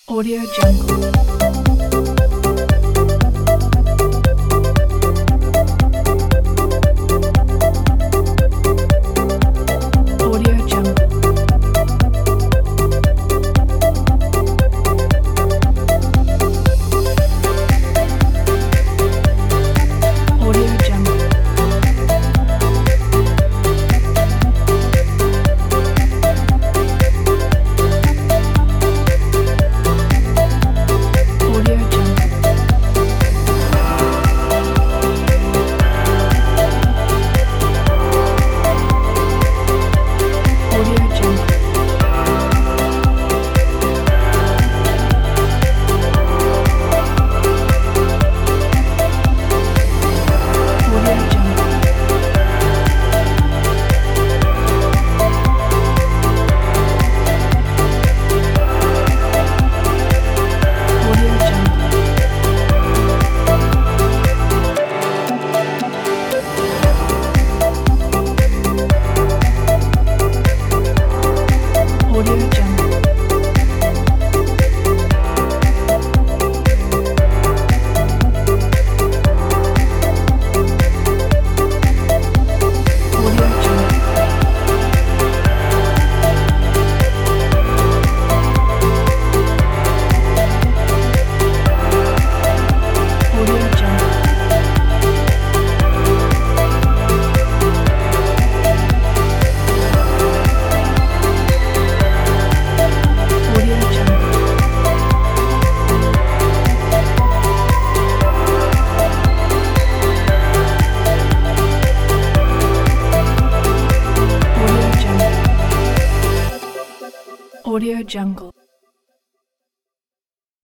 Audio Jungle. Audio Jungle. Audio Jungle. Audio Jungle. Audio Jungle. Audio Jungle. Audio Jungle. Audio Jungle. Audio Jungle. Audio Jungle. Audio Jungle. Audio Jungle. Audio Jungle.